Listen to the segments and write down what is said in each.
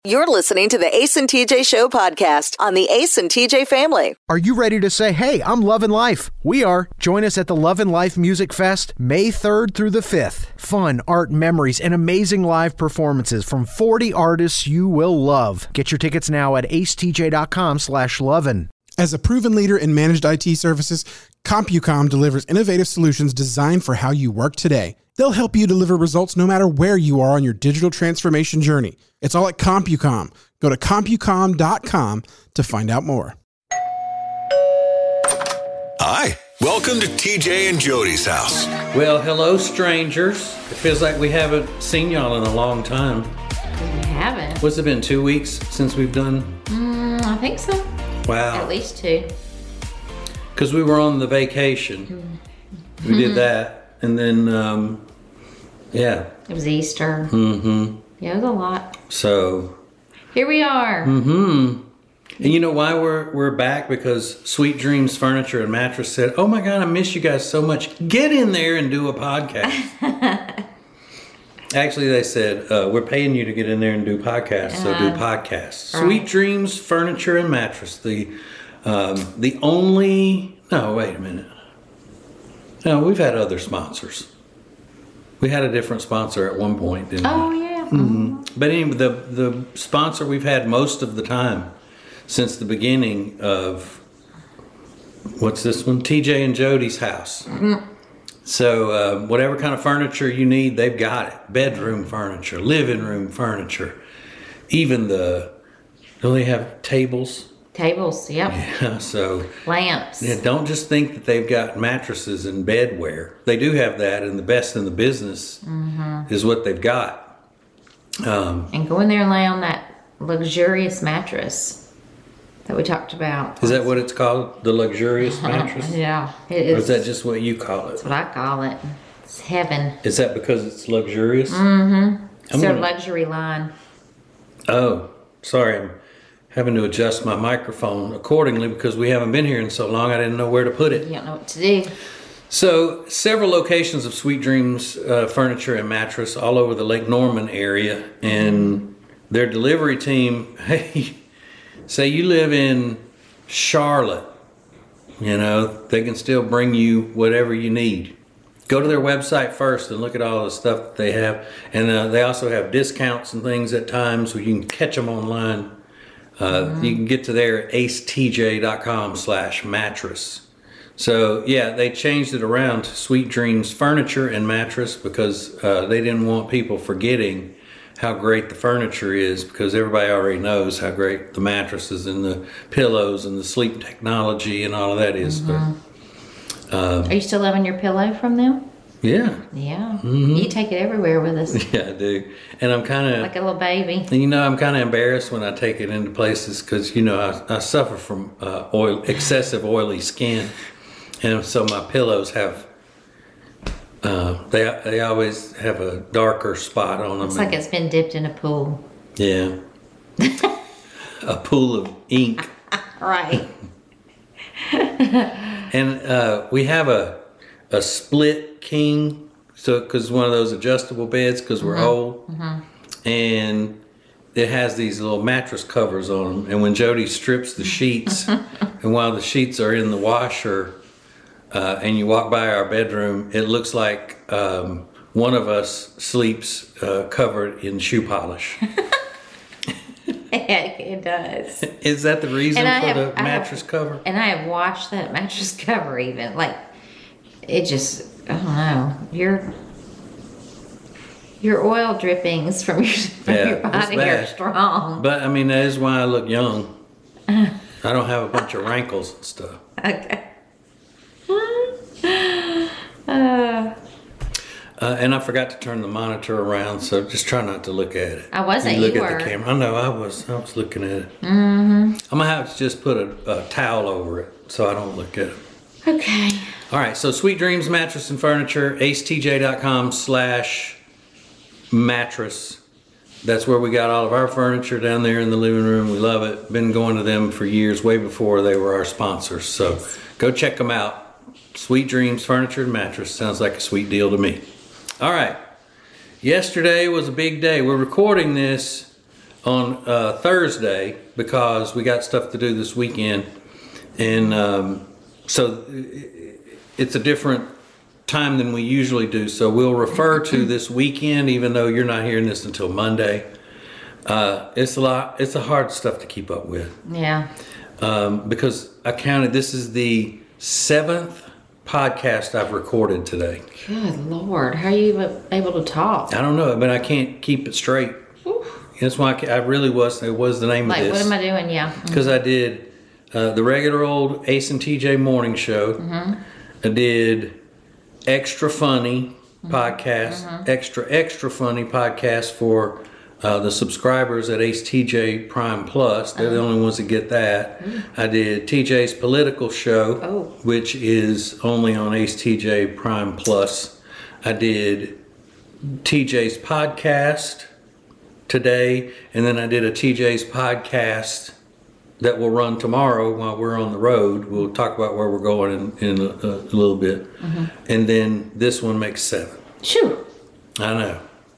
You're listening to the Ace and TJ Show podcast on the Ace and TJ family. Are you ready to say, hey, I'm loving life? We are. Join us at the Love and Life Music Fest, May 3rd through the 5th. Fun, art, memories, and amazing live performances from 40 artists you will love. Get your tickets now at acetj.com/lovin'. As a proven leader in managed IT services, CompuCom delivers innovative solutions designed for how you work today. They'll help you deliver results no matter where you are on your digital transformation journey. It's all at CompuCom. Go to CompuCom.com to find out more. Hi, welcome to TJ and Jody's house. Well, hello, strangers. It feels like we haven't seen y'all in a long time. We haven't. What's it been, 2 weeks since we've done? I think so. Wow. At least 2. Because we were on the vacation. We did that. And then, yeah. It was Easter. Mm-hmm. Yeah, it was a lot. So. Here we are. Mm-hmm. And you know why we're back? Because Sweet Dreams Furniture and Mattress said, oh my God, I miss you guys so much. Get in there and do a podcast. Actually, they said, we're paying you to get in there and do podcasts, so do podcasts. Right. Sweet Dreams Furniture and Mattress. The only... No, wait a minute. No, we've had other sponsors. We had a different sponsor at one point, didn't we? Oh, yeah. Mm-hmm. But anyway, the sponsor we've had most of the time since the beginning of, what's this one? TJ and Jody's house. Mm-hmm. So whatever kind of furniture you need, they've got it. Bedroom furniture, living room furniture, even do they have tables? Tables, yep. Yeah, so. Lamps. Yeah, don't just think that they've got mattresses and bedware. They do have that, and the best in the business is what they've got. And go in there and lay on that luxurious mattress that we talked about. Is that what it's called? The luxurious mattress? Yeah, it is. Or is that just what you call it? That's what I call it. It's heaven. Is that because it's luxurious? Mm-hmm. It's their luxury line. Oh, sorry. I'm having to adjust my microphone accordingly because we haven't been here in so long. I didn't know where to put it. You don't know what to do. So, several locations of Sweet Dreams Furniture and Mattress all over the Lake Norman area. And their delivery team, hey, say you live in Charlotte, you know, they can still bring you whatever you need. Go to their website first and look at all the stuff that they have. And they also have discounts and things at times where you can catch them online. You can get to there at acetj.com/mattress. So, yeah, they changed it around to Sweet Dreams Furniture and Mattress because they didn't want people forgetting how great the furniture is, because everybody already knows how great the mattresses and the pillows and the sleep technology and all of that is. But, are you still loving your pillow from them? Yeah. Yeah. You take it everywhere with us. Yeah, I do. And I'm kind of... like a little baby. And you know, I'm kind of embarrassed when I take it into places because, you know, I suffer from excessive oily skin. And so my pillows have... They always have a darker spot on them. It's like it's been dipped in a pool. Yeah. A pool of ink. Right. And we have a split king, so because one of those adjustable beds because we're old, and it has these little mattress covers on them. And when Jody strips the sheets, and while the sheets are in the washer, and you walk by our bedroom, it looks like one of us sleeps covered in shoe polish. It does. Is that the reason for the mattress cover? And I have washed that mattress cover even. Like, it just, I don't know. Your oil drippings from your body are strong. But, I mean, that is why I look young. I don't have a bunch of rankles and stuff. Okay. And I forgot to turn the monitor around, so just try not to look at it. I wasn't. You look you at were. the camera. I know I was looking at it. I'm gonna have to just put a towel over it so I don't look at it. Okay. All right. So Sweet Dreams Mattress and Furniture, acetj.com/mattress. That's where we got all of our furniture down there in the living room. We love it. Been going to them for years, way before they were our sponsors. So go check them out. Sweet Dreams Furniture and Mattress. Sounds like a sweet deal to me. All right. Yesterday was a big day. We're recording this on Thursday because we got stuff to do this weekend, and so it's a different time than we usually do. So we'll refer to this weekend, even though you're not hearing this until Monday. It's a hard stuff to keep up with. Yeah. Because I counted, this is the 7th podcast I've recorded today. Good Lord. How are you able to talk? I don't know, but I can't keep it straight. Oof. That's why it was the name of this. What am I doing? Yeah. Because I did the regular old Ace and TJ morning show. Mm-hmm. I did extra funny podcast, extra funny podcast for the subscribers at Ace TJ Prime Plus. They're the only ones that get that. I did TJ's political show, which is only on Ace TJ Prime Plus. I did TJ's podcast today, and then I did a TJ's podcast that will run tomorrow while we're on the road. We'll talk about where we're going in a little bit. And then this one makes 7. Sure. I know.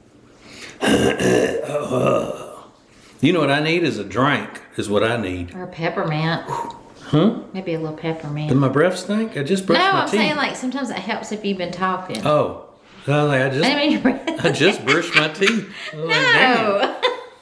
You know what I need is a drink, is what I need. Or a peppermint. Huh? Maybe a little peppermint. Did my breath stink? I just brushed my I'm teeth. saying like sometimes it helps if you've been talking. Oh. I just brushed my teeth. No.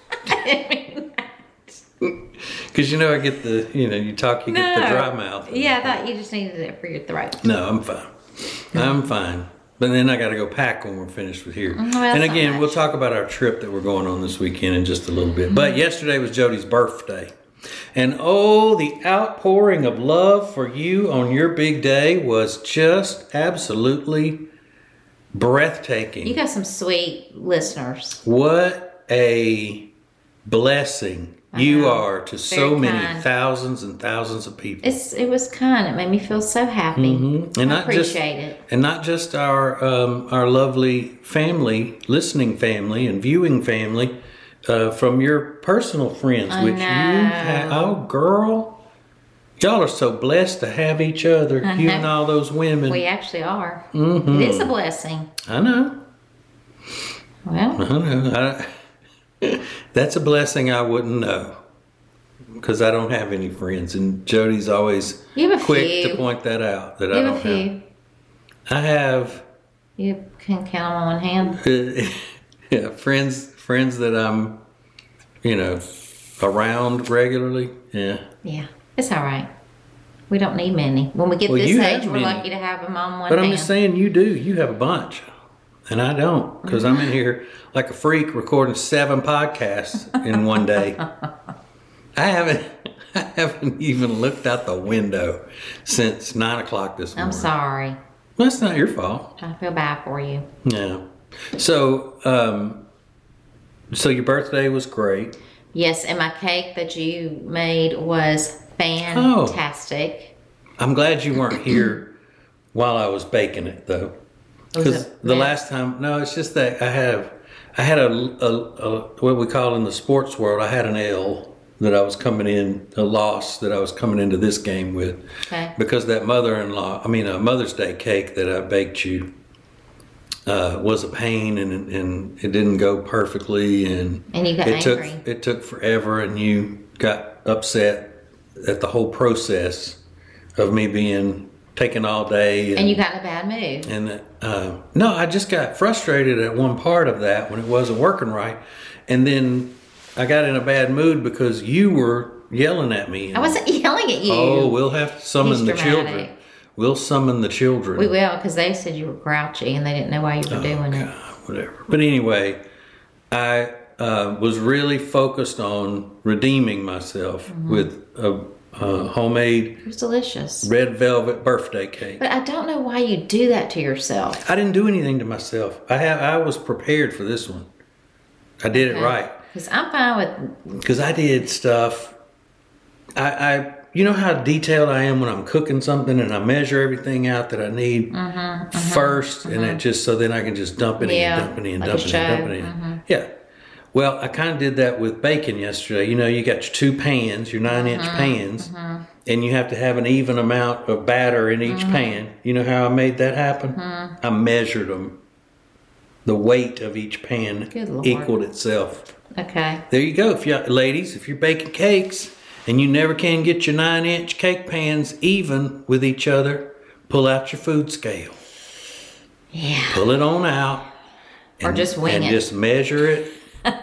Because I get the, you talk, you get the dry mouth. Yeah, I thought you just needed it for your throat. No, I'm fine. I'm fine. But then I got to go pack when we're finished with here. And again, we'll talk about our trip that we're going on this weekend in just a little bit. But yesterday was Jody's birthday. And the outpouring of love for you on your big day was just absolutely breathtaking. You got some sweet listeners. What a blessing you are to so many thousands and thousands of people. It was kind. It made me feel so happy. And I appreciate it. And not just our lovely family, listening family and viewing family, from your personal friends, which you have. Oh, girl, y'all are so blessed to have each other. You and all those women. We actually are. It is a blessing. I know. Well, I know. That's a blessing I wouldn't know, because I don't have any friends, and Jody's always quick to point that out. That I don't have. I have. You can count them on one hand. Yeah, friends that I'm, around regularly. Yeah. Yeah, it's all right. We don't need many. When we get this age, we're lucky to have them on one hand. But I'm just saying, you do. You have a bunch. And I don't, because I'm in here like a freak recording 7 podcasts in one day. I haven't even looked out the window since 9 o'clock this morning. I'm sorry. Well, that's not your fault. I feel bad for you. Yeah. So your birthday was great. Yes, and my cake that you made was fantastic. I'm glad you weren't here while I was baking it, though. Because the last time, it's just that I had a what we call in the sports world, I had an L that I was coming in, a loss that I was coming into this game with. Okay. Because that Mother's Day cake that I baked you was a pain, and it didn't go perfectly, and you got angry. It took forever, and you got upset at the whole process of me being taken all day, and you got in a bad mood. And no, I just got frustrated at one part of that when it wasn't working right, and then I got in a bad mood because you were yelling at me. I wasn't yelling at you. Oh, we'll have to summon the children. We'll summon the children. We will, because they said you were grouchy and they didn't know why you were doing it. Whatever. But anyway, I was really focused on redeeming myself with a homemade, it was delicious, red velvet birthday cake. But I don't know why you do that to yourself. I didn't do anything to myself. I was prepared for this one. I did it right. Because I'm fine with. Because I did stuff. I you know how detailed I am when I'm cooking something, and I measure everything out that I need first, and it just so then I can just dump it in, dump it in, dump it in. Yeah. Well, I kind of did that with bacon yesterday. You got your 2 pans, your 9-inch pans, and you have to have an even amount of batter in each pan. You know how I made that happen? I measured them. The weight of each pan equaled itself. Okay. There you go. Ladies, if you're baking cakes and you never can get your 9-inch cake pans even with each other, pull out your food scale. Yeah. Pull it on out. Or just wing it. And just measure it.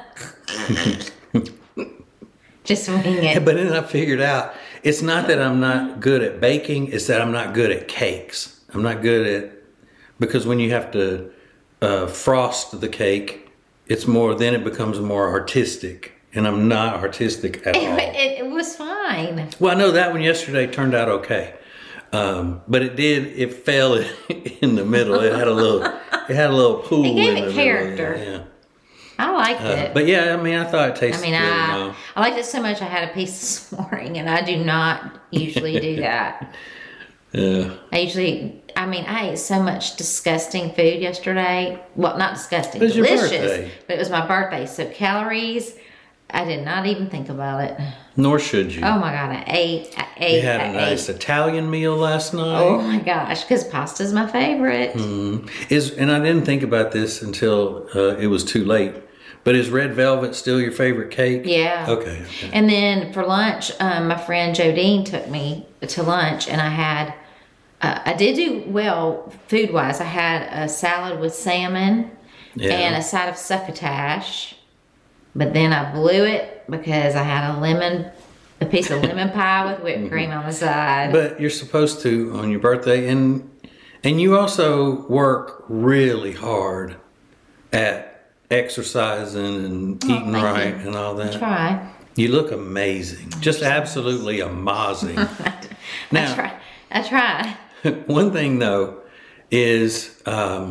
Just wing it. But then I figured out, it's not that I'm not good at baking, it's that I'm not good at cakes. I'm not good at, because when you have to frost the cake, then it becomes more artistic. And I'm not artistic at all. It was fine. Well, I know that one yesterday turned out okay. But it fell in the middle. It had a little pool in It the gave it character. Yeah. I liked it. But yeah, I mean, I thought it tasted good. I liked it so much I had a piece this morning, and I do not usually do that. Yeah. I ate so much disgusting food yesterday. Well, not disgusting, It was your delicious. birthday. But it was my birthday, so calories, I did not even think about it. Nor should you. Oh my God, I ate. You had a nice Italian meal last night. Oh my gosh, because pasta's my favorite. And I didn't think about this until it was too late. But is red velvet still your favorite cake? Yeah. Okay. And then for lunch, my friend Jodine took me to lunch, and I had, I did do well food-wise. I had a salad with salmon and a side of succotash, but then I blew it because I had a piece of lemon pie with whipped cream on the side. But you're supposed to on your birthday, and you also work really hard at exercising and eating right and all that. Try. You look amazing. Just absolutely amazing. Now, I try. one thing though is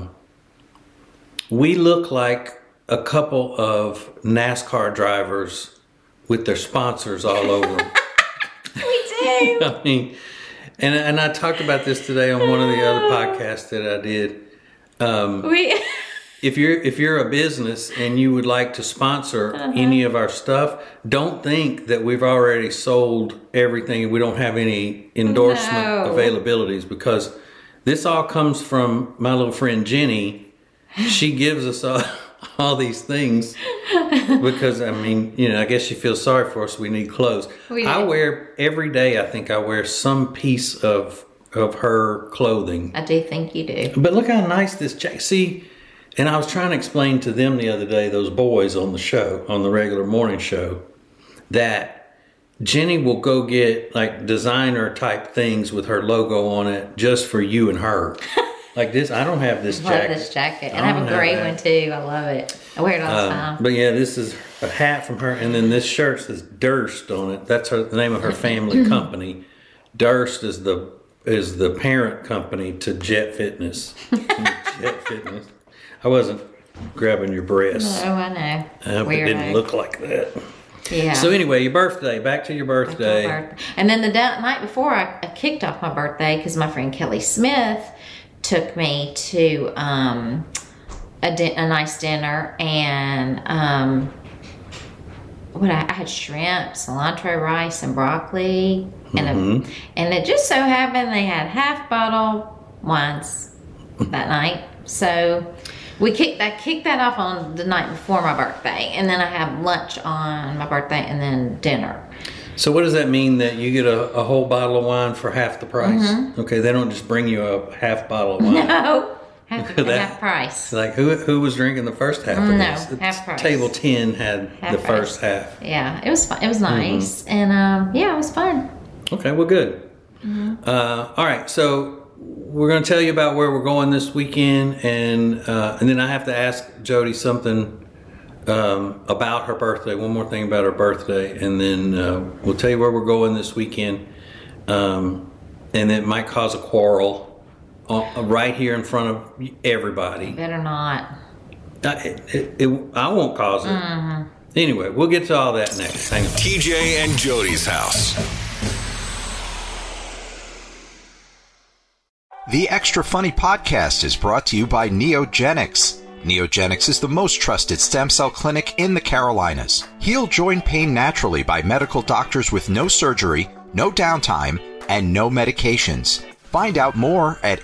we look like a couple of NASCAR drivers with their sponsors all over. We do. I mean, and I talked about this today on one of the other podcasts that I did. If you're a business and you would like to sponsor any of our stuff, don't think that we've already sold everything and we don't have any endorsement availabilities, because this all comes from my little friend Jenny. She gives us all these things because, I mean, I guess she feels sorry for us. We need clothes. I wear every day. I think I wear some piece of her clothing. I do think you do. But look how nice this jacket. See. And I was trying to explain to them the other day, those boys on the show, on the regular morning show, that Jenny will go get like designer type things with her logo on it just for you and her. Like this, I don't have this jacket. I love this jacket. And I have a gray one too. I love it. I wear it all the time. But yeah, this is a hat from her. And then this shirt says Durst on it. That's the name of her family company. Durst is the parent company to Jet Fitness. Jet Fitness. I wasn't grabbing your breasts. Oh, I know. But it didn't look like that. Yeah. So anyway, your birthday. Back to your birthday. And then the night before, I kicked off my birthday because my friend Kelly Smith took me to a nice dinner, and I had shrimp, cilantro rice, and broccoli, and it just so happened they had half bottle wines that night. So I kicked that off on the night before my birthday, and then I have lunch on my birthday, and then dinner. So what does that mean, that you get a whole bottle of wine for half the price? Okay, they don't just bring you a half bottle of wine. No, half price. Like who was drinking the first half of this? No, half price. Table 10 had the first half. Yeah, it was fun. It was nice, and it was fun. Okay, well, good. All right, so we're going to tell you about where we're going this weekend, and then I have to ask Jody something about her birthday. One more thing about her birthday, and then we'll tell you where we're going this weekend. And it might cause a quarrel right here in front of everybody. Better not. I won't cause it. Anyway, we'll get to all that next. Hang on. TJ and Jody's house. The Extra Funny podcast is brought to you by Neogenics. Neogenics is the most trusted stem cell clinic in the Carolinas. Heal joint pain naturally by medical doctors with no surgery, no downtime, and no medications. Find out more at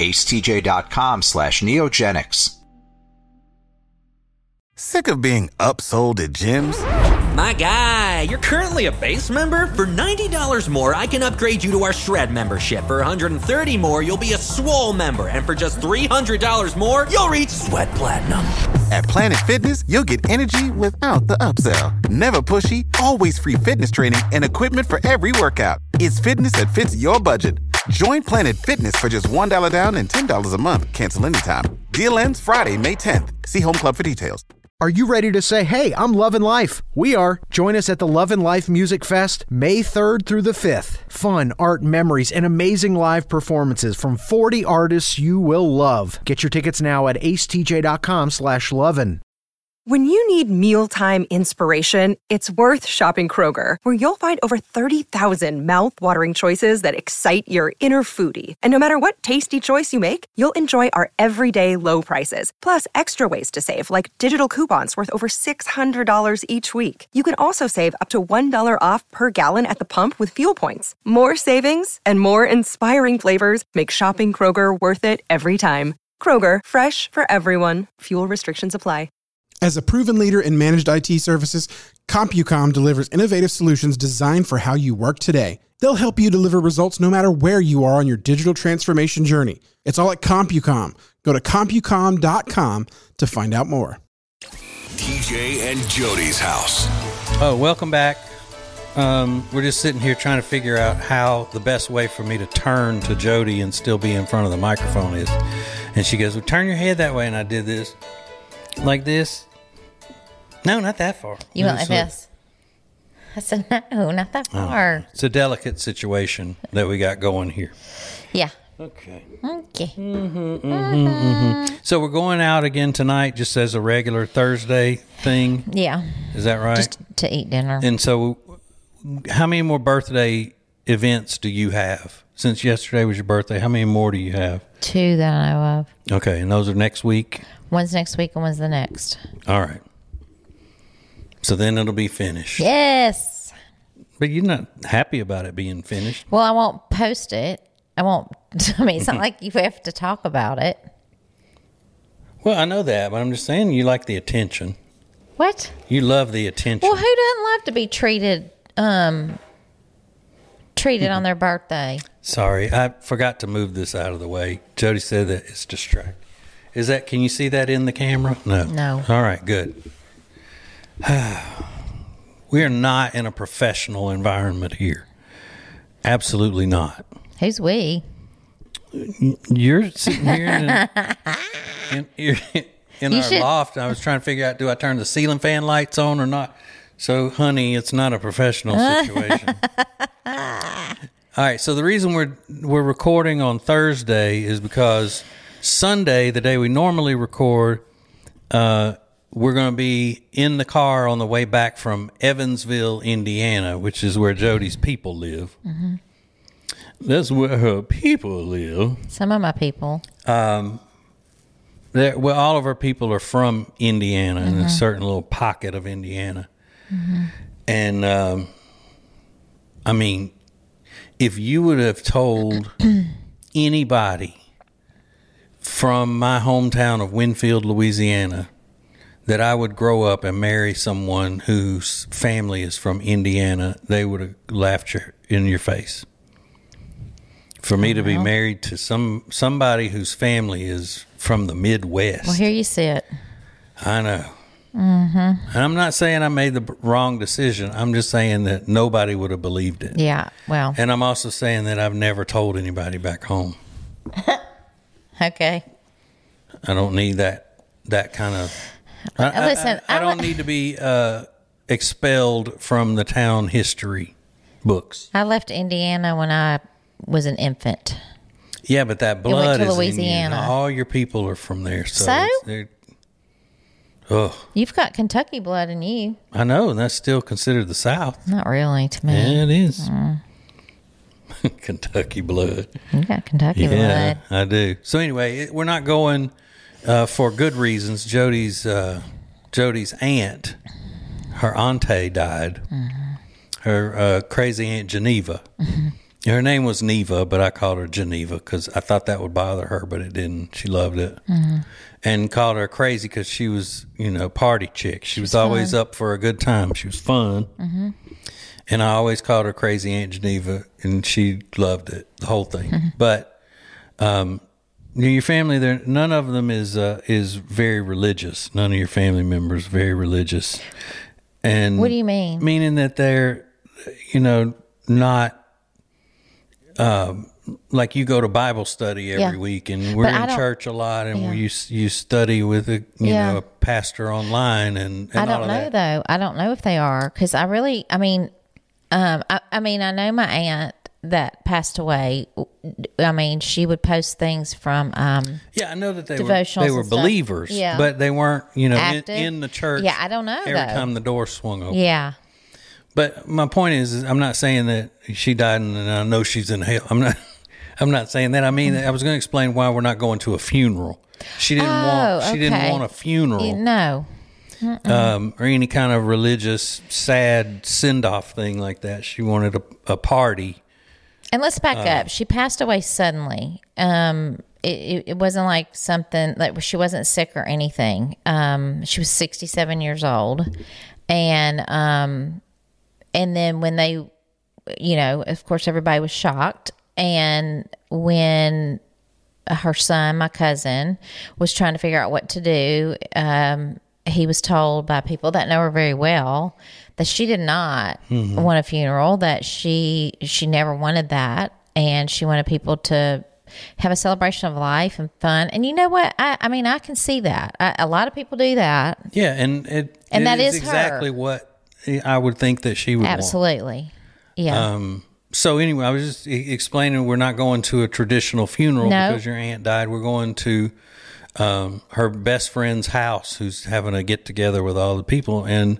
acetj.com/neogenics. Sick of being upsold at gyms? My guy, you're currently a base member? For $90 more, I can upgrade you to our Shred membership. For $130 more, you'll be a Swole member. And for just $300 more, you'll reach Sweat Platinum. At Planet Fitness, you'll get energy without the upsell. Never pushy, always free fitness training and equipment for every workout. It's fitness that fits your budget. Join Planet Fitness for just $1 down and $10 a month. Cancel anytime. Deal ends Friday, May 10th. See Home Club for details. Are you ready to say, hey, I'm loving life? We are. Join us at the Love and Life Music Fest, May 3rd through the 5th. Fun, art, memories, and amazing live performances from 40 artists you will love. Get your tickets now at acetj.com/lovin'. When you need mealtime inspiration, it's worth shopping Kroger, where you'll find over 30,000 mouth-watering choices that excite your inner foodie. And no matter what tasty choice you make, you'll enjoy our everyday low prices, plus extra ways to save, like digital coupons worth over $600 each week. You can also save up to $1 off per gallon at the pump with fuel points. More savings and more inspiring flavors make shopping Kroger worth it every time. Kroger, fresh for everyone. Fuel restrictions apply. As a proven leader in managed IT services, CompuCom delivers innovative solutions designed for how you work today. They'll help you deliver results no matter where you are on your digital transformation journey. It's all at CompuCom. Go to CompuCom.com to find out more. TJ and Jody's house. Oh, welcome back. We're just sitting here trying to figure out how the best way for me to turn to Jody and still be in front of the microphone is. And she goes, well, turn your head that way. And I did this. Like this. No, not that far. You went like this. I said, no, not that far. It's a delicate situation that we got going here. Yeah. Okay. So we're going out again tonight just as a regular Thursday thing? Yeah. Is that right? Just to eat dinner. And so how many more birthday events do you have? Since yesterday was your birthday, how many more do you have? 2 that I know of. Okay, and those are next week? One's next week and one's the next. All right. So then it'll be finished. Yes. But you're not happy about it being finished. Well, I won't post it. It's not like you have to talk about it. Well, I know that, but I'm just saying you like the attention. What? You love the attention. Well, who doesn't love to be treated on their birthday? Sorry, I forgot to move this out of the way. Jody said that it's distracting. Can you see that in the camera? No. No. All right, good. We are not in a professional environment here. Absolutely not. Who's we? You're sitting here in our loft. I was trying to figure out, do I turn the ceiling fan lights on or not? So, honey, it's not a professional situation. All right, so the reason we're recording on Thursday is because Sunday, the day we normally record, we're going to be in the car on the way back from Evansville, Indiana, which is where Jody's people live. Mm-hmm. That's where her people live. Some of my people. All of our people are from Indiana, in a certain little pocket of Indiana. Mm-hmm. And, I mean, if you would have told anybody from my hometown of Winfield, Louisiana, that I would grow up and marry someone whose family is from Indiana, they would have laughed in your face. For me to be married to somebody whose family is from the Midwest. Well, here you sit. I know. Mm-hmm. And I'm not saying I made the wrong decision. I'm just saying that nobody would have believed it. Yeah, well. And I'm also saying that I've never told anybody back home. Okay. I don't need that kind of... Listen, I don't need to be expelled from the town history books. I left Indiana when I was an infant. Yeah, but that blood is Louisiana. In you. All your people are from there. You've got Kentucky blood in you. I know, and that's still considered the South. Not really to me. Yeah, it is. Kentucky blood. You got Kentucky blood. Yeah, I do. So anyway, we're not going for good reasons. Jody's aunt, her auntie died. Mm-hmm. Her crazy Aunt Geneva. Mm-hmm. Her name was Neva, but I called her Geneva because I thought that would bother her, but it didn't. She loved it. Mm-hmm. And called her crazy because she was, party chick. She was always fun. Up for a good time. She was fun. Mm-hmm. And I always called her Crazy Aunt Geneva, and she loved it, the whole thing. Mm-hmm. But your family, none of them is very religious. None of your family members very religious. And what do you mean? Meaning that they're, not like you go to Bible study every week, and we're in church a lot, and you study with a pastor online, and I don't know though. I don't know if they are, because I know my aunt that passed away. I mean, she would post things from I know that they were believers, but they weren't in the church. Yeah, I don't know every time the door swung open. Yeah. But my point is I'm not saying that she died and I know she's in hell. I'm not saying that. I mean, I was going to explain why we're not going to a funeral. She didn't want a funeral. No. Or any kind of religious, sad send-off thing like that. She wanted a party. And let's back up. She passed away suddenly. It wasn't like something, like she wasn't sick or anything. She was 67 years old. And then when they, of course, everybody was shocked. And when her son, my cousin, was trying to figure out what to do, he was told by people that know her very well that she did not want a funeral, that she never wanted that. And she wanted people to have a celebration of life and fun. And you know what? I mean, I can see that. A lot of people do that. Yeah, and that is exactly her. What I would think that she would absolutely want. Yeah. So anyway, I was just explaining we're not going to a traditional funeral because your aunt died. We're going to her best friend's house, who's having a get together with all the people, and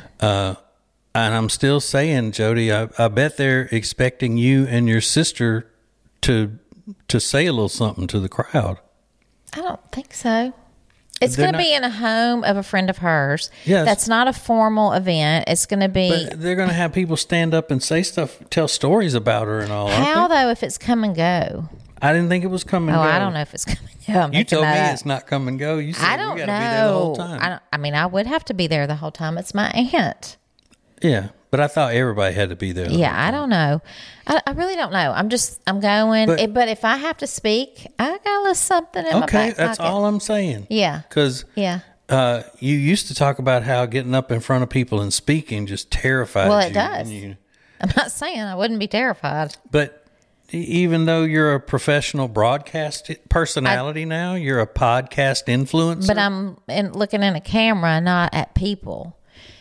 I'm still saying, Jody, I bet they're expecting you and your sister to say a little something to the crowd. I don't think so. It's going to be in a home of a friend of hers. Yes. That's not a formal event. It's going to be... But they're going to have people stand up and say stuff, tell stories about her and all. How, though, if it's come and go? I didn't think it was come and go. I don't know if it's come and go. You told me it's not come and go. You said I don't we got know. to be there the whole time. I would have to be there the whole time. It's my aunt. Yeah, but I thought everybody had to be there. I don't know. I really don't know. I'm going. But if I have to speak, I got a little something in my back pocket. Okay, that's all I'm saying. Yeah. Because you used to talk about how getting up in front of people and speaking just terrified you. Well, it does. I'm not saying I wouldn't be terrified. But even though you're a professional broadcast personality now, you're a podcast influencer. But I'm looking in a camera, not at people.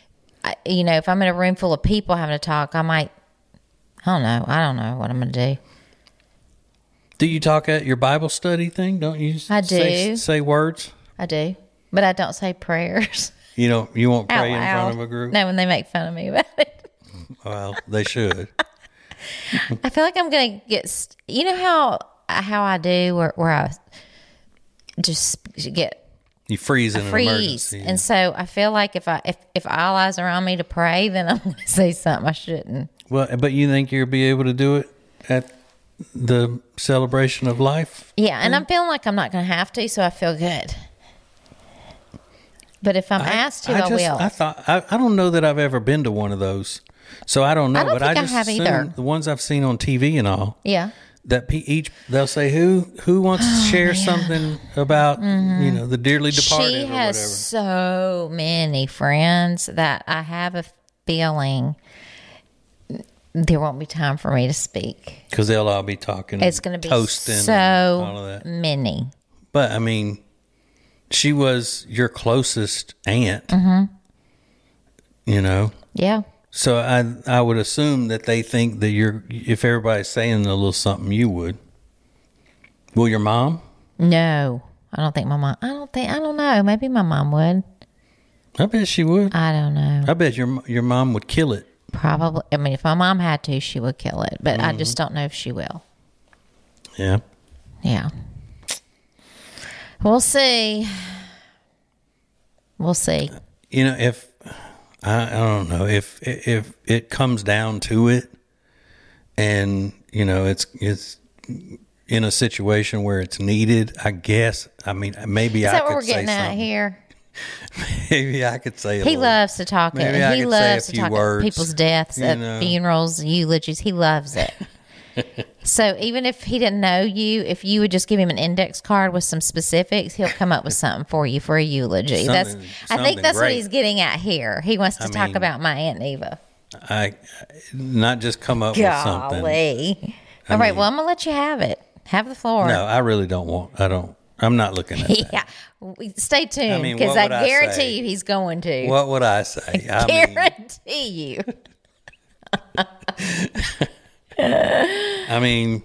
If I'm in a room full of people having to talk, I might, I don't know what I'm going to do. Do you talk at your Bible study thing? Don't you say words? I do, but I don't say prayers. You won't pray in front of a group? No, when they make fun of me about it. Well, they should. I feel like I'm going to get, how I do where I just get, you freeze in an emergency. And so I feel like if all eyes are on me to pray, then I'm going to say something I shouldn't. Well, but you think you'll be able to do it at the celebration of life? Yeah, and I'm feeling like I'm not going to have to, so I feel good. But if I'm asked to, I will. I don't know that I've ever been to one of those, so I don't know. I don't think I have either. The ones I've seen on TV and all. Yeah. That they'll say who wants to share something about the dearly departed. She or has whatever. So many friends that I have a feeling there won't be time for me to speak because they'll all be talking. It's going to be toasting so and all of that. Many. But I mean, she was your closest aunt. Mm-hmm. Yeah. So I would assume that they think that if everybody's saying a little something, you would. Will your mom? No, I don't think my mom. I don't know. Maybe my mom would. I bet she would. I don't know. I bet your mom would kill it. Probably. I mean, if my mom had to, she would kill it. But I just don't know if she will. Yeah. Yeah. We'll see. If I don't know if it comes down to it, and it's in a situation where it's needed, I guess. I mean, maybe Is I that what could we're say getting at something. here? Maybe I could say He loves to talk it. Maybe I He could say a loves to few talk words, at people's deaths, you at know. funerals, eulogies. He loves it. So even if he didn't know you, if you would just give him an index card with some specifics, he'll come up with something for you for a eulogy. I think something that's what great. he's getting at here. He wants to talk mean, about my Aunt Eva. I not just come up with something. Golly. All right, well, I'm going to let you have it. Have the floor. No, I really don't want. I'm not looking at that. Yeah. Stay tuned mean, because what would I I guarantee say? you he's going to. What would I say? Guarantee you. I mean,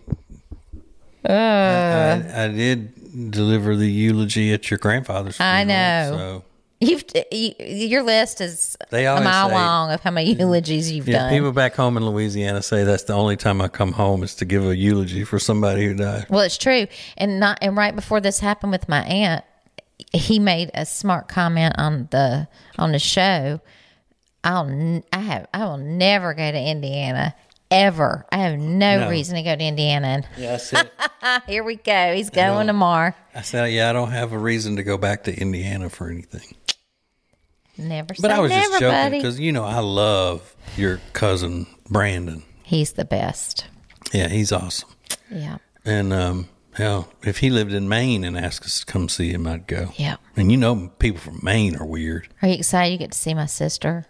I did deliver the eulogy at your grandfather's funeral. I know. So Your list is They a always mile say- long of how many eulogies you've yeah, done. people back home in Louisiana say that's the only time I come home is to give a eulogy for somebody who died. Well, it's true, and right before this happened with my aunt, he made a smart comment on the show. I will never go to Indiana ever. I have no reason to go to Indiana. And Yeah, I said. here we go. He's going tomorrow. I said, yeah, I don't have a reason to go back to Indiana for anything. Never say But I was never, just joking buddy. because I love your cousin Brandon. He's the best. Yeah, he's awesome. Yeah. And hell, if he lived in Maine and asked us to come see him, I'd go. Yeah. And people from Maine are weird. Are you excited you get to see my sister?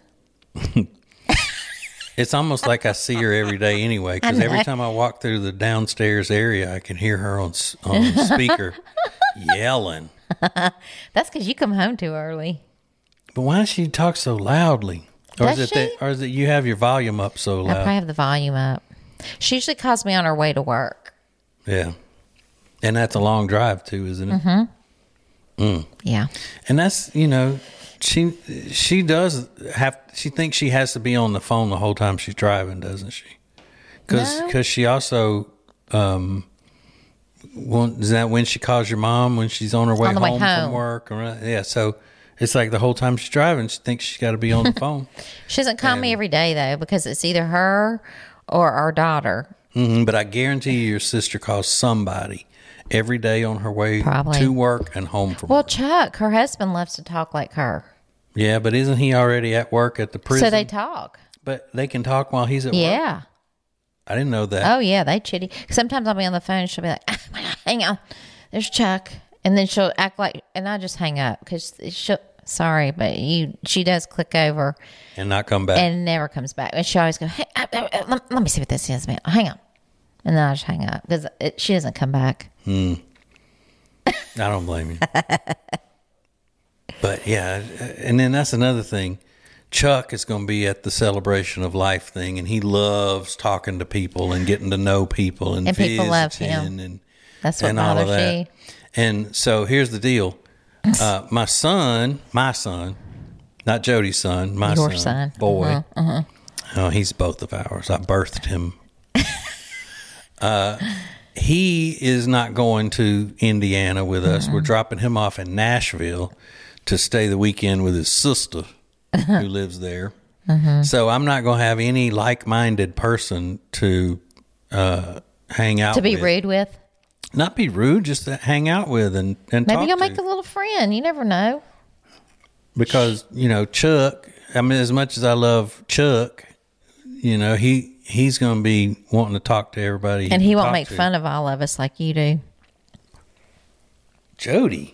It's almost like I see her every day anyway, because every time I walk through the downstairs area, I can hear her on speaker yelling. That's because you come home too early. But why does she talk so loudly? Or Does is it she? or is it you have your volume up so I probably loud? have the volume up. She usually calls me on her way to work. Yeah. And that's a long drive too, isn't it? Mm-hmm. Yeah. And that's, she does have, she thinks she has to be on the phone the whole time she's driving, doesn't she? Because she also, is that when she calls your mom when she's on her way, home from work? Yeah. So it's like the whole time she's driving, she thinks she's got to be on the phone. She doesn't call me every day, though, because it's either her or our daughter. Mm-hmm, but I guarantee you your sister calls somebody every day on her way Probably. to work and home from Well, work. Chuck, her husband, loves to talk like her. Yeah, but isn't he already at work at the prison? So they talk. But they can talk while he's at work? Yeah. I didn't know that. Oh, yeah, they chitty. Sometimes I'll be on the phone and she'll be like, hang on, there's Chuck. And then she'll act like, and I just hang up because sorry, but she does click over. And not come back. And never comes back. And she always goes, hey, let me see what this is, man. Hang on. And then I just hang up because she doesn't come back. I don't blame you. But yeah, and then that's another thing. Chuck is going to be at the Celebration of Life thing, and he loves talking to people and getting to know people and people love visiting him. and That's what and all of bothers that. you. And so here's the deal: my son, not Jody's son, Your son. boy. Oh, he's both of ours. I birthed him. He is not going to Indiana with us. We're dropping him off in Nashville to stay the weekend with his sister who lives there. So I'm not going to have any like-minded person to hang out with. To be rude with? Not be rude, just to hang out with and Maybe talk you'll to. make a little friend. You never know. Because, Chuck, I mean, as much as I love Chuck, he's going to be wanting to talk to everybody. And he won't make fun of all of us like you do. Jody,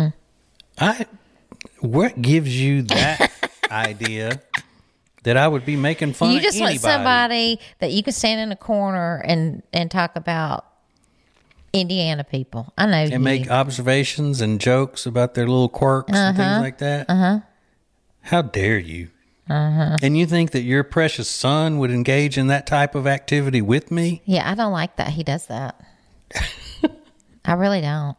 what gives you that idea that I would be making fun of You just anybody? want somebody that you can stand in a corner and talk about Indiana people. I know you. And make observations and jokes about their little quirks and things like that? How dare you? And you think that your precious son would engage in that type of activity with me? Yeah, I don't like that he does that. I really don't.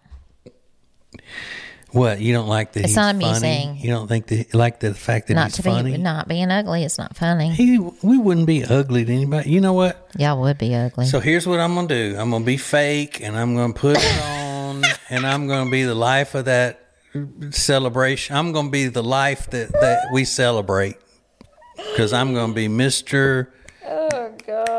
What, you don't like that It's he's not funny? amusing. You don't think that like the fact that he's funny? Not being ugly, it's not funny. We wouldn't be ugly to anybody. You know what? Y'all would be ugly. So here's what I'm going to do. I'm going to be fake, and I'm going to put it on, and I'm going to be the life of that celebration. I'm going to be the life that we celebrate, because I'm going to be Mr. Oh, God.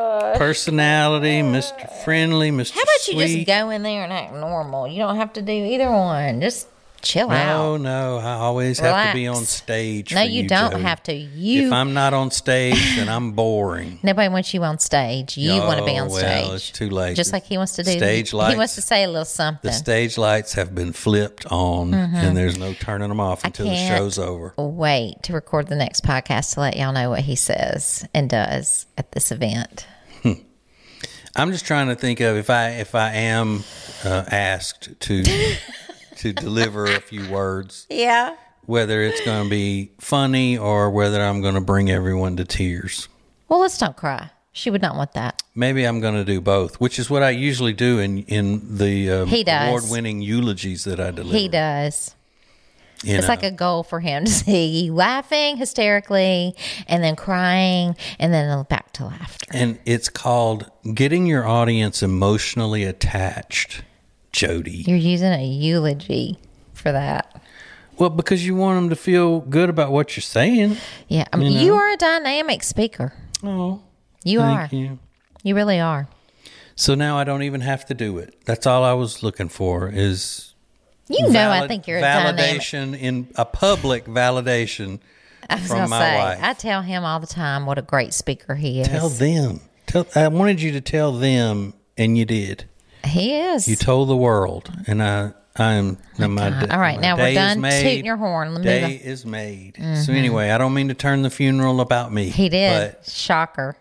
personality, Mr. Friendly, Mr. How about Sweet. you just go in there and act normal? You don't have to do either one. Just chill out. No, I always have to be on stage. No, for you don't Jody. have to. If I'm not on stage, then I'm boring. Nobody wants you on stage. You want to be on stage. Well, it's too late. Just like he wants to do. Stage lights. He wants to say a little something. The stage lights have been flipped on, and there's no turning them off until the show's over. Wait to record the next podcast to let y'all know what he says and does at this event. I'm just trying to think of if I am asked to deliver a few words. Yeah. Whether it's going to be funny or whether I'm going to bring everyone to tears. Well, let's don't cry. She would not want that. Maybe I'm going to do both, which is what I usually do in the award-winning eulogies that I deliver. He does. It's like a goal for him to see you laughing hysterically and then crying and then back to laughter. And it's called getting your audience emotionally attached, Jody. You're using a eulogy for that. Well, because you want them to feel good about what you're saying. Yeah. I mean, you are a dynamic speaker. Oh, thank you. You really are. So now I don't even have to do it. That's all I was looking for is... I think you're a validation in a public validation from my wife. I tell him all the time what a great speaker he is. Tell them. I wanted you to tell them, and you did. He is. You told the world, and I am. All right, now we're done tooting your horn. Day is made. Mm-hmm. So anyway, I don't mean to turn the funeral about me. He did. Shocker.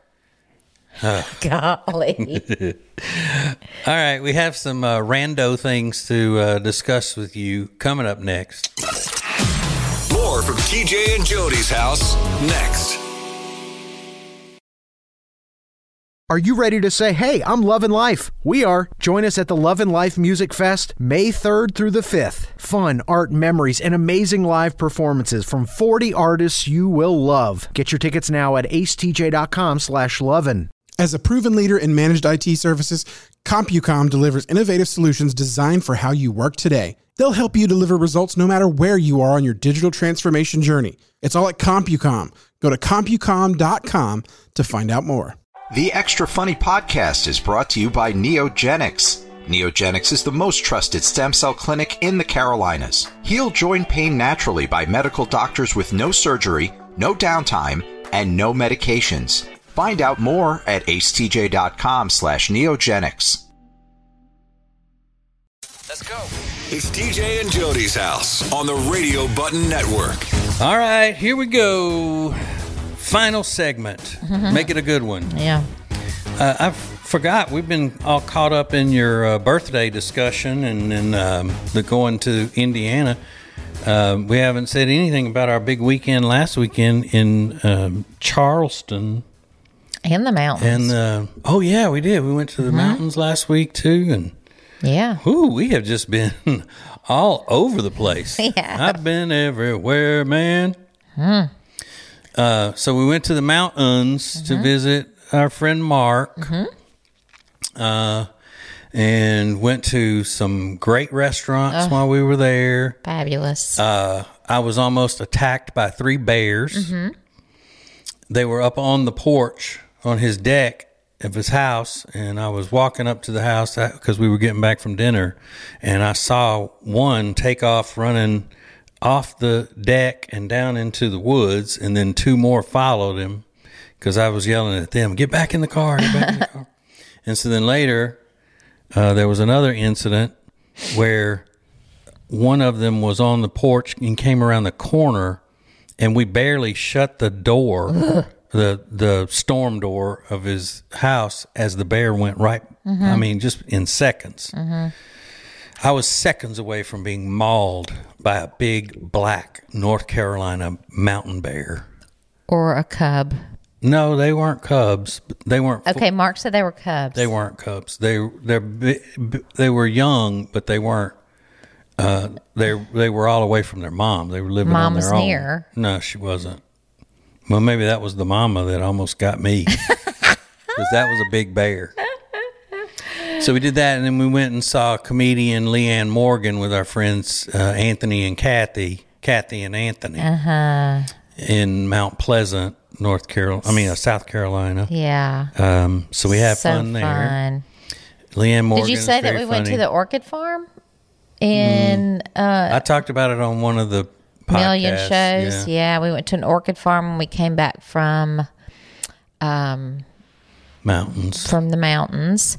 Golly. All right, we have some rando things to discuss with you coming up next. More from TJ and Jody's house next. Are you ready to say, hey, I'm loving life? We are. Join us at the Love and Life Music Fest, May 3rd through the 5th. Fun, art, memories, and amazing live performances from 40 artists you will love. Get your tickets now at acetj.com/lovin'. As a proven leader in managed IT services, CompuCom delivers innovative solutions designed for how you work today. They'll help you deliver results no matter where you are on your digital transformation journey. It's all at CompuCom. Go to CompuCom.com to find out more. The Extra Funny podcast is brought to you by Neogenics. Neogenics is the most trusted stem cell clinic in the Carolinas. Heal joint pain naturally by medical doctors with no surgery, no downtime, and no medications. Find out more at acetj.com/neogenics. Let's go. It's TJ and Jody's house on the Radio Button Network. All right, here we go. Final segment. Make it a good one. Yeah. I forgot. We've been all caught up in your birthday discussion and the going to Indiana. We haven't said anything about our big weekend last weekend in Charleston. And the mountains. And we did. We went to the mountains last week too, and we have just been all over the place. Yeah. I've been everywhere, man. So we went to the mountains to visit our friend Mark, and went to some great restaurants while we were there. Fabulous. I was almost attacked by 3 bears. They were up on the porch on his deck of his house, and I was walking up to the house because we were getting back from dinner, and I saw one take off running off the deck and down into the woods, and then 2 more followed him because I was yelling at them, get back in the car, get back in the car. And so then later, there was another incident where one of them was on the porch and came around the corner, and we barely shut the door, the storm door of his house as the bear went right, I mean, just in seconds. I was seconds away from being mauled by a big black North Carolina mountain bear. Or a cub. No, they weren't cubs. They weren't. Okay, Mark said they were cubs. They weren't cubs. They were young, but they weren't. They were all away from their mom. They were living on their own. Near. No, she wasn't. Well, maybe that was the mama that almost got me, because that was a big bear. So we did that, and then we went and saw comedian Leanne Morgan with our friends Anthony and Kathy and Anthony in Mount Pleasant. South Carolina. Yeah. So we had fun there. Fun. Leanne Morgan. Did you say that we went to the orchid farm? I talked about it on one of the podcasts. Million shows. Yeah, we went to an orchid farm and we came back from mountains. From the mountains.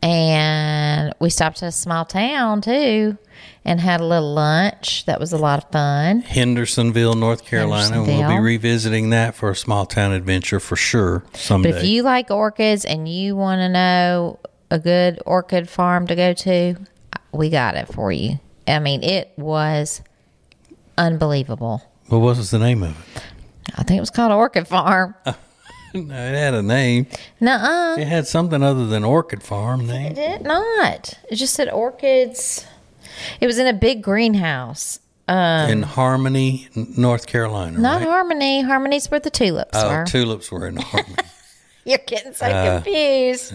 And we stopped at a small town too and had a little lunch. That was a lot of fun. Hendersonville, North Carolina. We'll be revisiting that for a small town adventure for sure someday. But if you like orchids and you want to know a good orchid farm to go to, we got it for you. I mean, it was unbelievable. What was the name of it? I think it was called Orchid Farm. No, it had a name. Nuh-uh. It had something other than Orchid Farm name. It did not. It just said orchids. It was in a big greenhouse. In Harmony, North Carolina, Not right? Harmony. Harmony's where the tulips are. Oh, tulips were in Harmony. You're getting so confused.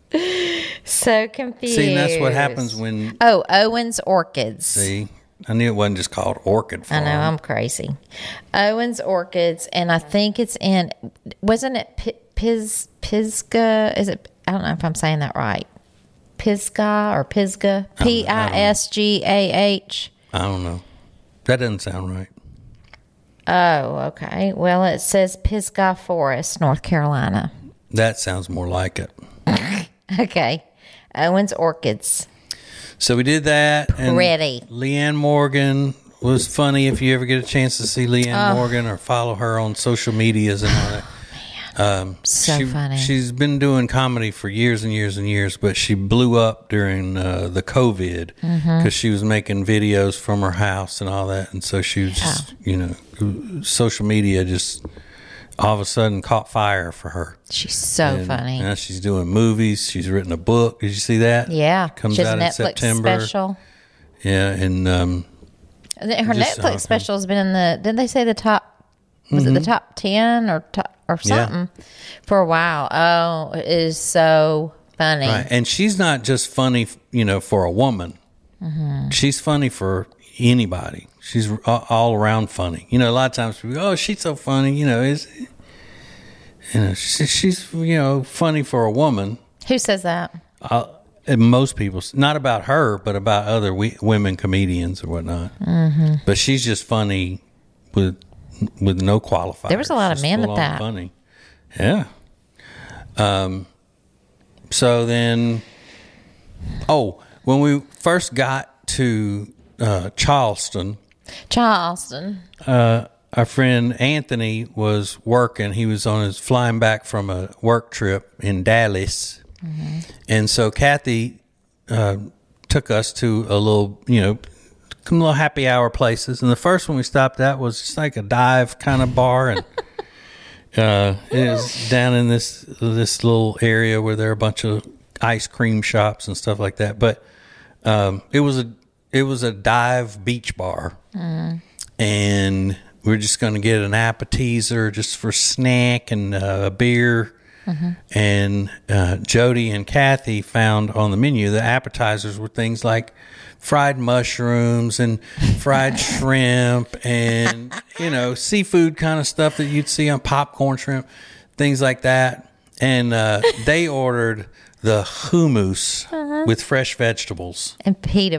So confused. See, that's what happens when... Oh, Owen's Orchids. See, I knew it wasn't just called Orchid Farm. I know, I'm crazy. Owen's Orchids, and I think it's in... Wasn't it Pisgah? Is it... I don't know if I'm saying that right. Pisgah or Pisgah? Pisgah. I don't know. That doesn't sound right. Oh, okay. Well, it says Pisgah Forest, North Carolina. That sounds more like it. Okay. Owen's Orchids. So we did that. Pretty. And Leanne Morgan was funny. If you ever get a chance to see Leanne Morgan or follow her on social medias and all that. So funny. She's been doing comedy for years and years and years, but she blew up during the COVID because she was making videos from her house and all that. And so she was just, social media just all of a sudden caught fire for her. She's so funny. Now she's doing movies. She's written a book. Did you see that? Yeah. Comes She has out a in Netflix September. special. Yeah, and Her Netflix special has been in the, didn't they say the top, was it the top 10 or something for a while? Oh, it is so funny. Right. And she's not just funny, for a woman. She's funny for anybody. She's all around funny. A lot of times people go, oh, she's so funny. She's funny for a woman. Who says that? And most people, not about her, but about other women comedians or whatnot. But she's just funny with no qualifiers. There was a lot of men with that. Funny. Yeah. So then, when we first got to Charleston, our friend Anthony was working. He was flying back from a work trip in Dallas. And so Kathy took us to a little, little happy hour places. And the first one we stopped at was just like a dive kind of bar. And it was down in this little area where there are a bunch of ice cream shops and stuff like that. But it was a dive beach bar. And we're just going to get an appetizer just for snack and a beer. And Jody and Kathy found on the menu the appetizers were things like fried mushrooms and fried shrimp and seafood kind of stuff that you'd see on popcorn shrimp, things like that. And they ordered the hummus with fresh vegetables and pita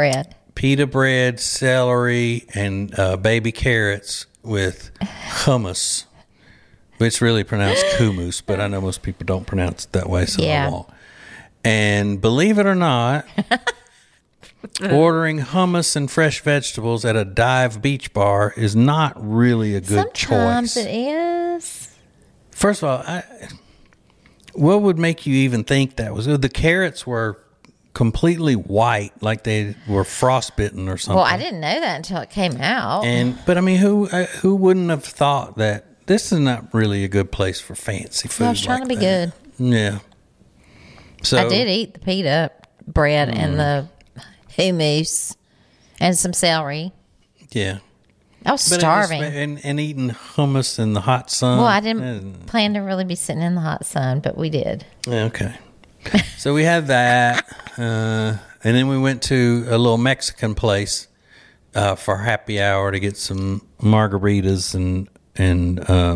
bread, celery, and baby carrots with hummus. It's really pronounced hummus, but I know most people don't pronounce it that way, so I won't. And believe it or not, ordering hummus and fresh vegetables at a dive beach bar is not really a good choice. Sometimes it is. First of all, what would make you even think that was good? The carrots were completely white, like they were frostbitten or something. Well, I didn't know that until it came out. But I mean, who wouldn't have thought that this is not really a good place for fancy food? I was trying to be good. Yeah. So I did eat the pita bread and the hummus and some celery. Yeah. I was starving. And eating hummus in the hot sun. Well, I didn't plan to really be sitting in the hot sun, but we did. Okay. So we had that. And then we went to a little Mexican place for happy hour to get some margaritas and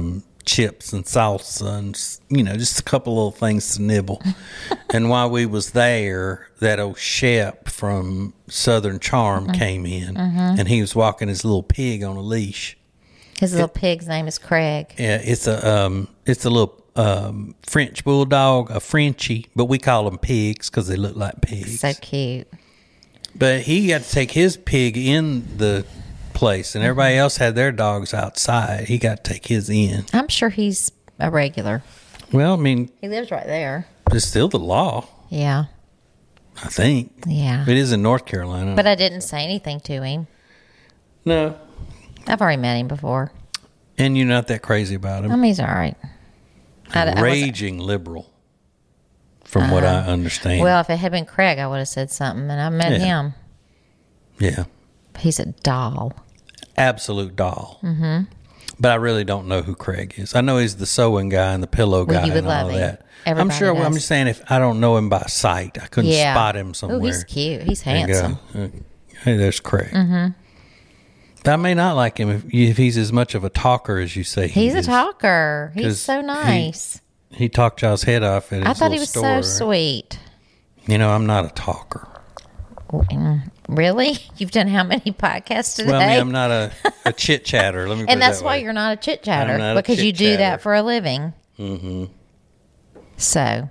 chips and salsa and, just a couple little things to nibble. And while we was there, that old Shep from Southern Charm came in, and he was walking his little pig on a leash. His little pig's name is Craig. Yeah, it's a little French bulldog, a Frenchie, but we call them pigs because they look like pigs. So cute. But he got to take his pig in the place, and everybody else had their dogs outside. He got to take his in. I'm sure he's a regular. Well, I mean, He lives right there. it's still the law, Yeah. I think. Yeah. It is in North Carolina. But I didn't say anything to him. No. I've already met him before. And you're not that crazy about him. He's all right. Raging liberal, from what I understand. Well, if it had been Craig, I would have said something, and I met him. Yeah. He's a doll. Absolute doll. Mm-hmm. But I really don't know who Craig is. I know he's the sewing guy and the pillow guy you would and love all him. that. Everybody I'm sure. does. I'm just saying, if I don't know him by sight, I couldn't spot him somewhere. Oh, he's cute. He's And go, handsome. hey, there's Craig. Mm-hmm. I may not like him if he's as much of a talker as you say he is. He's a talker. He's so nice. He talked y'all's head off at his I thought he was store. so sweet. I'm not a talker. Really? You've done how many podcasts today? Well, I mean, I'm not a chit chatter. Let me put and it that's that why way. you're not a chit chatter, I'm not a because you do chit-chatter. that for a living. Mm-hmm. So,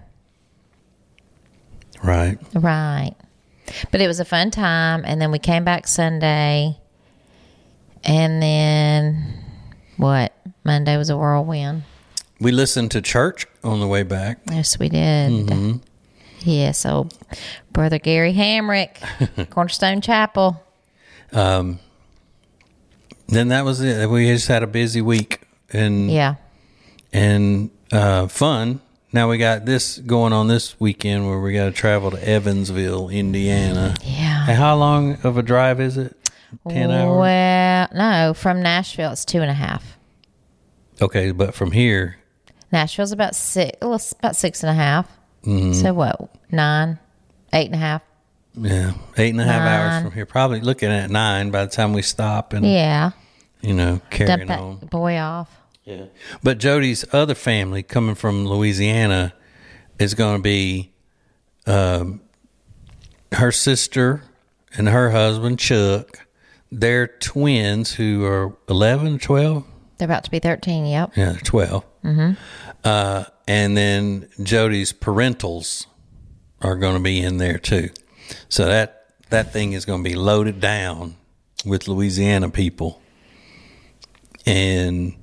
Right. But it was a fun time, and then we came back Sunday, and then what? Monday was a whirlwind. We listened to church on the way back. Yes, we did. Mm-hmm. Yes, old Brother Gary Hamrick, Cornerstone Chapel. Then that was it. We just had a busy week and fun. Now we got this going on this weekend where we got to travel to Evansville, Indiana. Yeah. And how long of a drive is it? 10 hours? Well, no, from Nashville it's 2.5. Okay, but from here, Nashville's about 6, well, it's about 6.5. Mm-hmm. So what? 9, 8.5. yeah, 8.5 hours from here. Probably looking at 9 by the time we stop and carrying Dump that on. boy off. Yeah, but Jody's other family coming from Louisiana is going to be her sister and her husband Chuck. They're twins who are 11, 12. They're about to be 13. Yep. Yeah, 12. Mm-hmm. And then Jody's parentals are going to be in there too. So that thing is going to be loaded down with Louisiana people. And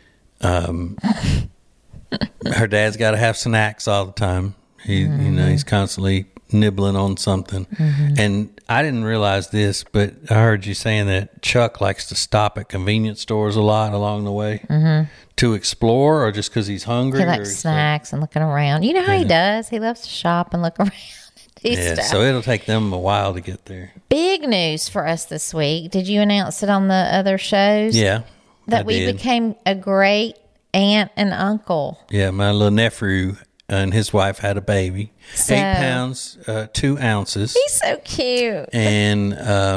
her dad's got to have snacks all the time. He's constantly nibbling on something. Mm-hmm. And I didn't realize this, but I heard you saying that Chuck likes to stop at convenience stores a lot along the way to explore, or just because he's hungry. He likes snacks and looking around. You know how he does? He loves to shop and look around. So it'll take them a while to get there. Big news for us this week. Did you announce it on the other shows? Yeah. That we became a great aunt and uncle. Yeah, my little nephew and his wife had a baby. So, 8 pounds, 2 ounces. He's so cute. And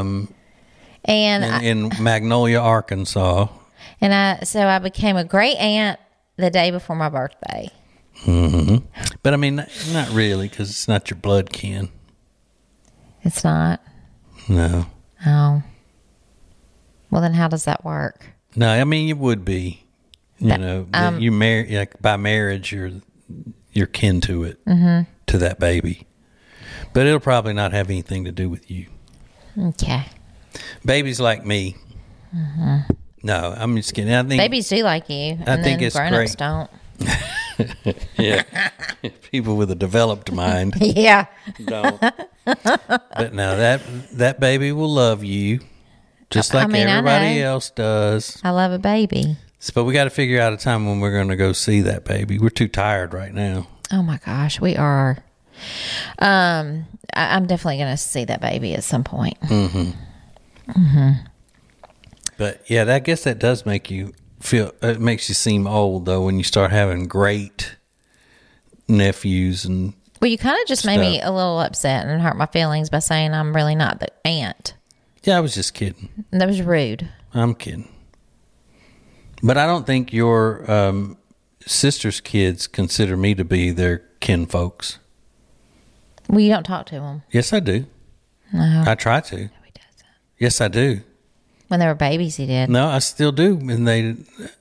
in Magnolia, Arkansas. And I became a great aunt the day before my birthday. Mm-hmm. But I mean, not really, because it's not your blood kin. It's not? No. Oh. Well, then how does that work? No, I mean, you would be. You marry, like by marriage, you're kin to it, to that baby. But it'll probably not have anything to do with you. Okay. Babies like me. Mm-hmm. No, I'm just kidding. I think babies do like you. And I think then it's grown-ups great. don't. Yeah. People with a developed mind. Yeah. Don't. But no, that baby will love you just like everybody else does. I love a baby. But we got to figure out a time when we're going to go see that baby. We're too tired right now. Oh my gosh, we are. I'm definitely going to see that baby at some point. Mm-hmm. Mm-hmm. But yeah, I guess that does make you feel. It makes you seem old though when you start having great nephews and. Well, you kind of just stuff. made me a little upset and hurt my feelings by saying I'm really not the aunt. Yeah, I was just kidding. That was rude. I'm kidding. But I don't think your sister's kids consider me to be their kinfolks. Well, you don't talk to them. Yes, I do. No. I try to. No, he doesn't. Yes, I do. When they were babies, he did. No, I still do. And they...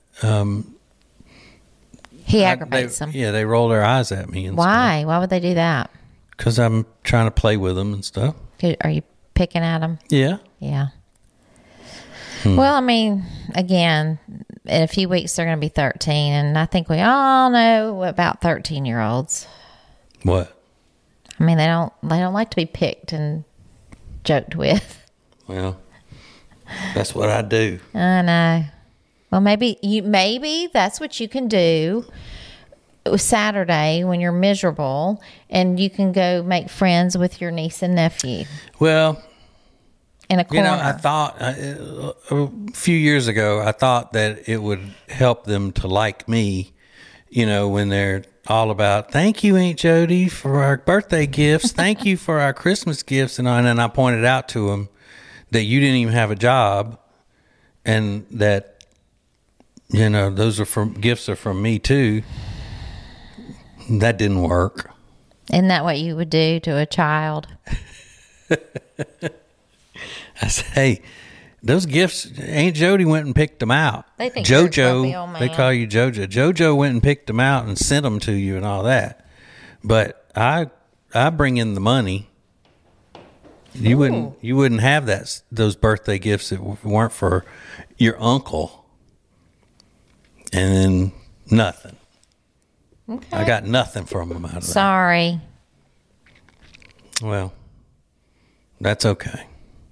he aggravates them. Yeah, they roll their eyes at me. And Why? Why would they do that? Because I'm trying to play with them and stuff. Are you picking at them? Yeah. Yeah. Well, I mean, again, in a few weeks they're going to be 13, and I think we all know about 13-year-olds. What? I mean, they don't like to be picked and joked with. Well, that's what I do. I know. Well, maybe that's what you can do Saturday when you're miserable, and you can go make friends with your niece and nephew. Well, in a corner. I thought a few years ago, I thought that it would help them to like me, when they're all about, thank you, Aunt Jody, for our birthday gifts. Thank you for our Christmas gifts. And then I pointed out to them that you didn't even have a job, and that, those gifts are from me too. That didn't work. Isn't that what you would do to a child? I said, hey, those gifts, Aunt Jody went and picked them out. They think JoJo, they call you JoJo. JoJo went and picked them out and sent them to you and all that. But I bring in the money. You wouldn't have those birthday gifts if it weren't for your uncle. And then nothing. Okay. I got nothing from him out of that. Sorry. Well, that's okay.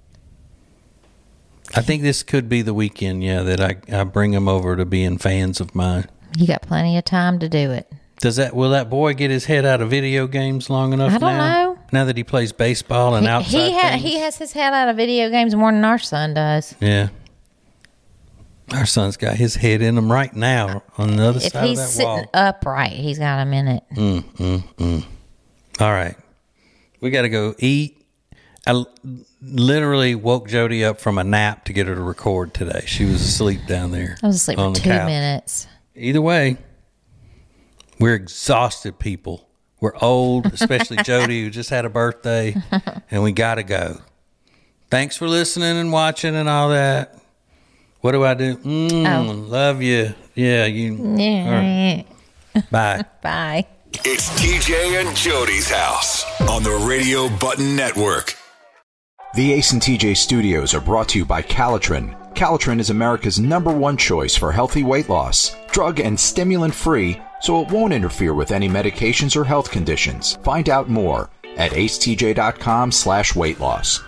I think this could be the weekend, that I bring them over to being fans of mine. You got plenty of time to do it. Will that boy get his head out of video games long enough now? I don't know. Now that he plays baseball and outside things? He has his head out of video games more than our son does. Yeah. Our son's got his head in them right now on the other side of that wall. If he's sitting upright, he's got him in it. All right. We got to go eat. I literally woke Jody up from a nap to get her to record today. She was asleep down there. I was asleep for 2 minutes. Either way, we're exhausted people. We're old, especially Jody, who just had a birthday, and we got to go. Thanks for listening and watching and all that. What do I do? Love you. Yeah, you. Yeah. Bye. Bye. It's TJ and Jody's house on the Radio Button Network. The Ace and TJ studios are brought to you by Calitrin. Calitrin is America's #1 choice for healthy weight loss. Drug and stimulant free, so it won't interfere with any medications or health conditions. Find out more at acetj.com/weight loss.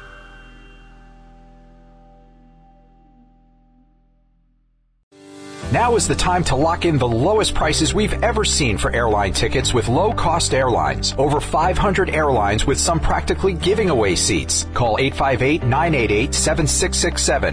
Now is the time to lock in the lowest prices we've ever seen for airline tickets with low-cost airlines. Over 500 airlines with some practically giving away seats. Call 858-988-7667.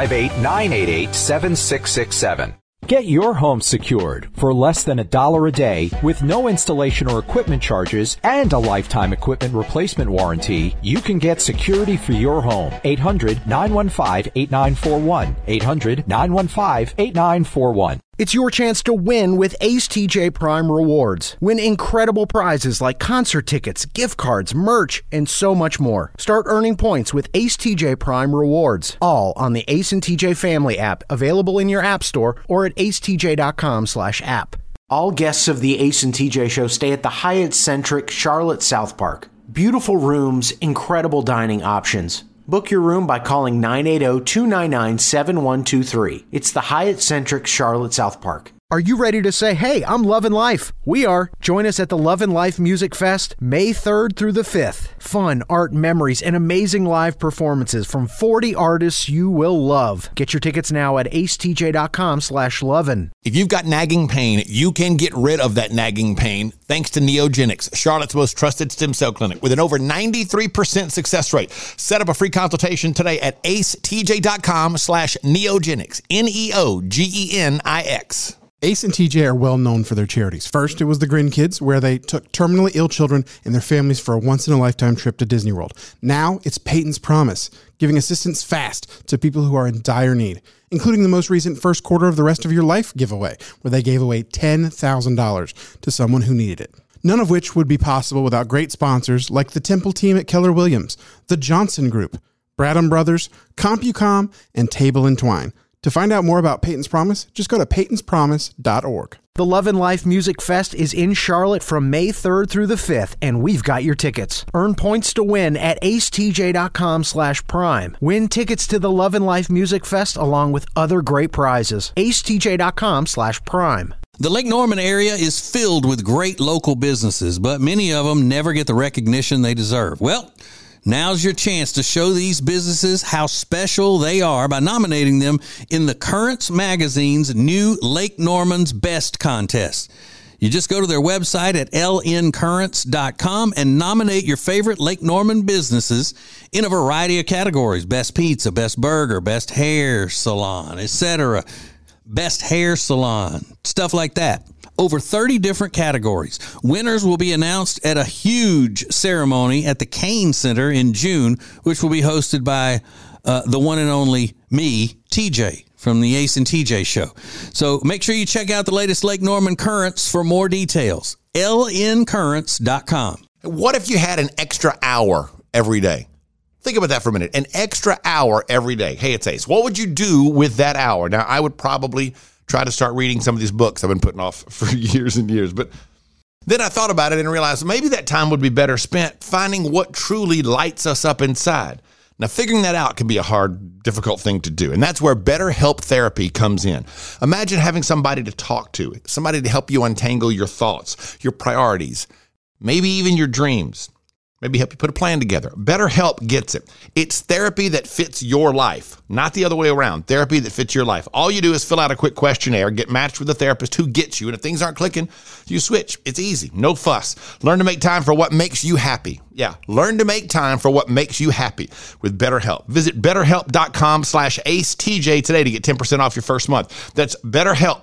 858-988-7667. Get your home secured for less than $1 a day with no installation or equipment charges and a lifetime equipment replacement warranty. You can get security for your home. 800-915-8941. 800-915-8941. It's your chance to win with Ace TJ Prime Rewards. Win incredible prizes like concert tickets, gift cards, merch, and so much more. Start earning points with Ace TJ Prime Rewards. All on the Ace and TJ Family app, available in your app store or at acetj.com/app. All guests of the Ace and TJ show stay at the Hyatt Centric Charlotte South Park. Beautiful rooms, incredible dining options. Book your room by calling 980-299-7123. It's the Hyatt Centric Charlotte South Park. Are you ready to say, hey, I'm loving life? We are. Join us at the Love and Life Music Fest, May 3rd through the 5th. Fun, art, memories, and amazing live performances from 40 artists you will love. Get your tickets now at acetj.com/lovin'. If you've got nagging pain, you can get rid of that nagging pain thanks to Neogenics, Charlotte's most trusted stem cell clinic with an over 93% success rate. Set up a free consultation today at acetj.com/neogenics, Neogenics. Ace and TJ are well known for their charities. First, it was the Grin Kids, where they took terminally ill children and their families for a once-in-a-lifetime trip to Disney World. Now, it's Peyton's Promise, giving assistance fast to people who are in dire need, including the most recent first quarter of the Rest of Your Life giveaway, where they gave away $10,000 to someone who needed it. None of which would be possible without great sponsors like the Temple team at Keller Williams, the Johnson Group, Bradham Brothers, CompuCom, and Table & Twine. To find out more about Peyton's Promise, just go to peytonspromise.org. The Love and Life Music Fest is in Charlotte from May 3rd through the 5th, and we've got your tickets. Earn points to win at acetj.com/prime. Win tickets to the Love and Life Music Fest along with other great prizes. acetj.com/prime. The Lake Norman area is filled with great local businesses, but many of them never get the recognition they deserve. Well, now's your chance to show these businesses how special they are by nominating them in the Currents magazine's new Lake Norman's Best contest. You just go to their website at lncurrents.com and nominate your favorite Lake Norman businesses in a variety of categories: best pizza, best burger, best hair salon, etc. Best hair salon, stuff like that. Over 30 different categories. Winners will be announced at a huge ceremony at the Kane Center in June, which will be hosted by the one and only me, TJ, from the Ace and TJ show. So make sure you check out the latest Lake Norman Currents for more details. lncurrents.com. What if you had an extra hour every day? Think about that for a minute. An extra hour every day. Hey, it's Ace. What would you do with that hour? Now, I would probably try to start reading some of these books I've been putting off for years and years. But then I thought about it and realized maybe that time would be better spent finding what truly lights us up inside. Now, figuring that out can be a hard, difficult thing to do. And that's where BetterHelp therapy comes in. Imagine having somebody to talk to, somebody to help you untangle your thoughts, your priorities, maybe even your dreams. Maybe help you put a plan together. BetterHelp gets it. It's therapy that fits your life, not the other way around. Therapy that fits your life. All you do is fill out a quick questionnaire, get matched with a therapist who gets you, and if things aren't clicking, you switch. It's easy. No fuss. Learn to make time for what makes you happy. Yeah, learn to make time for what makes you happy with BetterHelp. Visit BetterHelp.com/AceTJ today to get 10% off your first month. That's BetterHelp,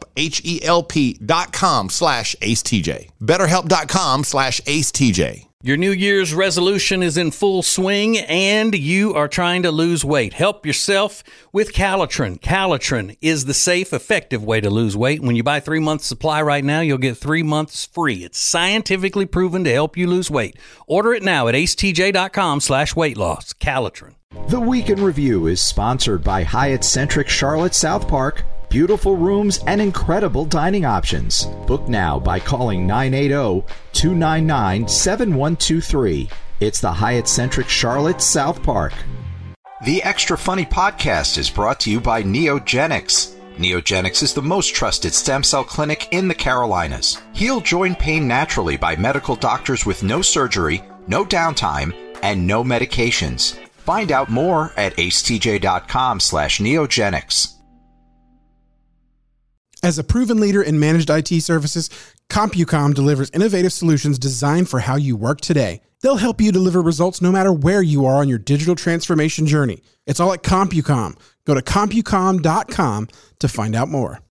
HELP.com/AceTJ. BetterHelp.com/AceTJ. Your New Year's resolution is in full swing and you are trying to lose weight. Help yourself with Calitrin. Calitrin is the safe, effective way to lose weight. When you buy 3 months supply right now, you'll get 3 months free. It's scientifically proven to help you lose weight. Order it now at acetj.com/weight-loss. Calitrin. The Week in Review is sponsored by Hyatt-centric Charlotte South Park. Beautiful rooms and incredible dining options. Book now by calling 980-299-7123. It's the Hyatt-centric Charlotte South Park. The Extra Funny podcast is brought to you by Neogenics. Neogenics is the most trusted stem cell clinic in the Carolinas. Heal joint pain naturally by medical doctors with no surgery, no downtime, and no medications. Find out more at acetj.com/neogenics. As a proven leader in managed IT services, CompuCom delivers innovative solutions designed for how you work today. They'll help you deliver results no matter where you are on your digital transformation journey. It's all at CompuCom. Go to CompuCom.com to find out more.